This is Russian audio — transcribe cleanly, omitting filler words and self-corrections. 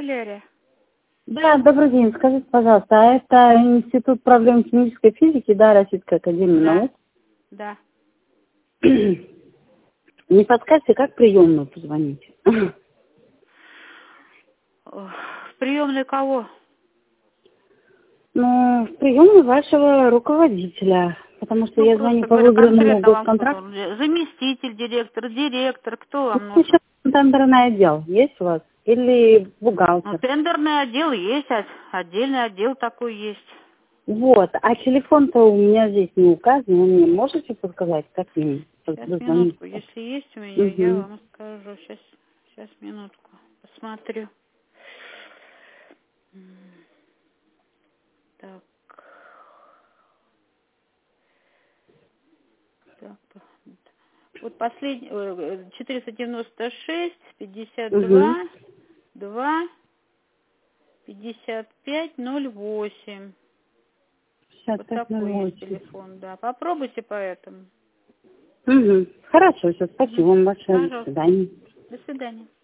канцелярия. Да, добрый день. Скажите, пожалуйста, а это Институт проблем химической физики, да, Российской академии наук? Да. Не подскажете, как приемную позвонить? В приемной кого? Ну, в приемную вашего руководителя, потому что я звоню по выбранному госконтракту. Заместитель директор, кто вам нужен? Сейчас тендерный отдел есть у вас? Или бухгалтер? Ну, тендерный отдел есть, отдельный отдел такой есть. Вот, а телефон-то у меня здесь не указан, вы мне можете подсказать, как мне Сейчас, минутку, если есть у меня, я вам скажу. Сейчас, минутку, посмотрю. Так. Вот последний, 496, 52, 2, 55, 08. Вот такой есть телефон, да. Попробуйте по этому. Хорошо, все, спасибо вам большое. До свидания. До свидания.